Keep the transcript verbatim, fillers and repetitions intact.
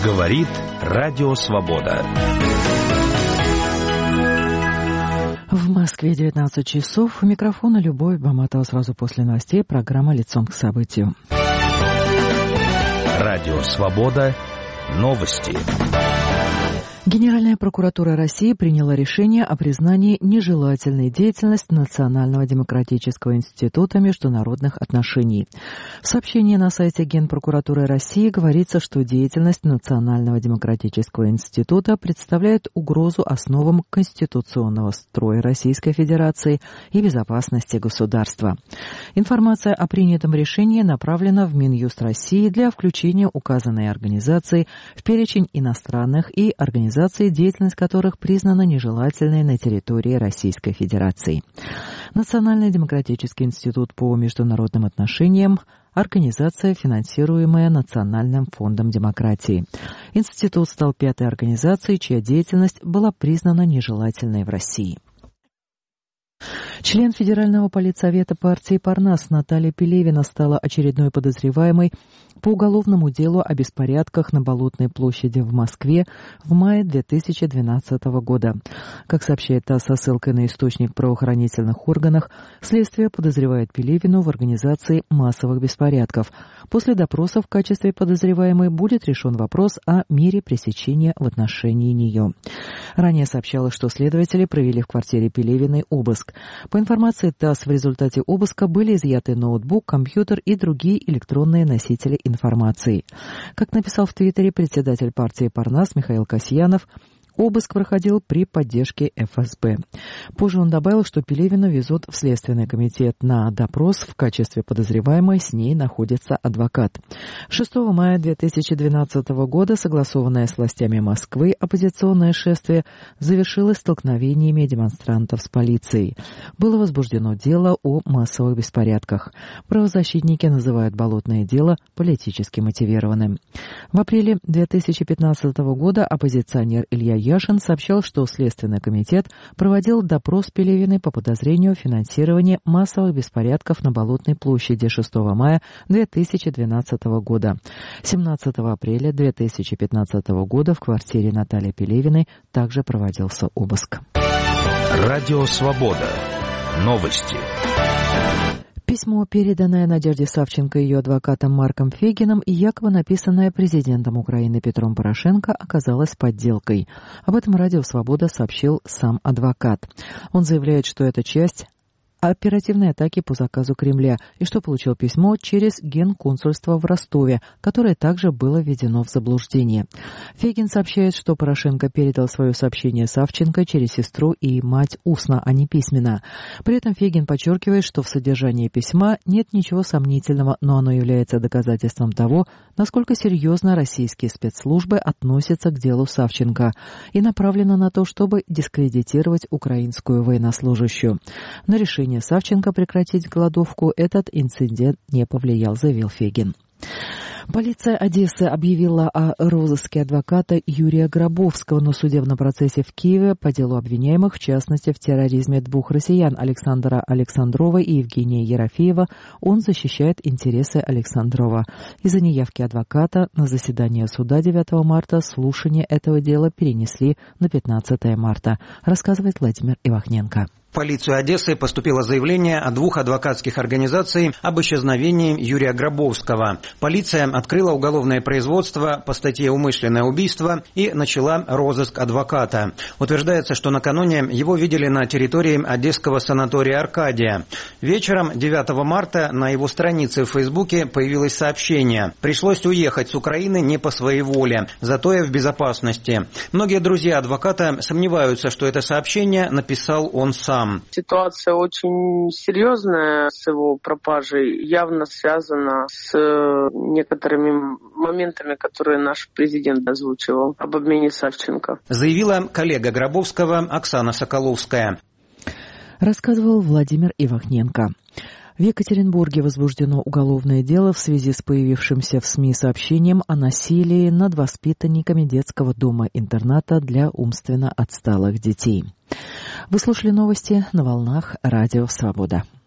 Говорит Радио Свобода. В Москве девятнадцать часов. У микрофона Любовь Баматова. Сразу после новостей программа «Лицом к событию». Радио Свобода. Новости. Генеральная прокуратура России приняла решение о признании нежелательной деятельности Национального демократического института международных отношений. В сообщении на сайте Генпрокуратуры России говорится, что деятельность Национального демократического института представляет угрозу основам конституционного строя Российской Федерации и безопасности государства. Информация о принятом решении направлена в Минюст России для включения указанной организации в перечень иностранных и организаций, деятельность которых признана нежелательной на территории Российской Федерации. Национальный демократический институт по международным отношениям – организация, финансируемая Национальным фондом демократии. Институт стал пятой организацией, чья деятельность была признана нежелательной в России. Член Федерального политсовета партии «Парнас» Наталья Пелевина стала очередной подозреваемой по уголовному делу о беспорядках на Болотной площади в Москве в мае две тысячи двенадцатого года. Как сообщает ТАСС со ссылкой на источник в правоохранительных органах, следствие подозревает Пелевину в организации массовых беспорядков. После допроса в качестве подозреваемой будет решен вопрос о мере пресечения в отношении нее. Ранее сообщалось, что следователи провели в квартире Пелевиной обыск. По информации ТАСС, в результате обыска были изъяты ноутбук, компьютер и другие электронные носители информации. Как написал в Твиттере председатель партии «Парнас» Михаил Касьянов, обыск проходил при поддержке эф эс бэ. Позже он добавил, что Пелевину везут в Следственный комитет на допрос. В качестве подозреваемой с ней находится адвокат. шестого мая две тысячи двенадцатого года согласованное с властями Москвы оппозиционное шествие завершилось столкновениями демонстрантов с полицией. Было возбуждено дело о массовых беспорядках. Правозащитники называют болотное дело политически мотивированным. В апреле две тысячи пятнадцатого года оппозиционер Илья Яшин сообщал, что Следственный комитет проводил допрос Пелевиной по подозрению в финансировании массовых беспорядков на Болотной площади шестого мая две тысячи двенадцатого года. семнадцатого апреля две тысячи пятнадцатого года в квартире Натальи Пелевиной также проводился обыск. Радио Свобода. Новости. Письмо, переданное Надежде Савченко и ее адвокатом Марком Фегиным и якобы написанное президентом Украины Петром Порошенко, оказалось подделкой. Об этом Радио Свобода сообщил сам адвокат. Он заявляет, что это часть оперативной атаки по заказу Кремля и что получил письмо через Генконсульство в Ростове, которое также было введено в заблуждение. Фегин сообщает, что Порошенко передал свое сообщение Савченко через сестру и мать устно, а не письменно. При этом Фегин подчеркивает, что в содержании письма нет ничего сомнительного, но оно является доказательством того, насколько серьезно российские спецслужбы относятся к делу Савченко и направлено на то, чтобы дискредитировать украинскую военнослужащую. На решение Савченко прекратить голодовку этот инцидент не повлиял, заявил Фегин. Полиция Одессы объявила о розыске адвоката Юрия Гробовского на судебном процессе в Киеве по делу обвиняемых, в частности, в терроризме двух россиян Александра Александрова и Евгения Ерофеева. Он защищает интересы Александрова. Из-за неявки адвоката на заседание суда девятого марта слушание этого дела перенесли на пятнадцатое марта, рассказывает Владимир Ивахненко. В полицию Одессы поступило заявление от двух адвокатских организаций об исчезновении Юрия Гробовского. Полиция открыла уголовное производство по статье «Умышленное убийство» и начала розыск адвоката. Утверждается, что накануне его видели на территории одесского санатория «Аркадия». Вечером девятого марта на его странице в Фейсбуке появилось сообщение: «Пришлось уехать с Украины не по своей воле, зато я в безопасности». Многие друзья адвоката сомневаются, что это сообщение написал он сам. Ситуация очень серьезная с его пропажей, явно связана с некоторыми моментами, которые наш президент озвучивал об обмене Савченко. Заявила коллега Гробовского Оксана Соколовская. Рассказывал Владимир Ивахненко. В Екатеринбурге возбуждено уголовное дело в связи с появившимся в СМИ сообщением о насилии над воспитанниками детского дома-интерната для умственно отсталых детей. Вы слушали новости на волнах Радио Свобода.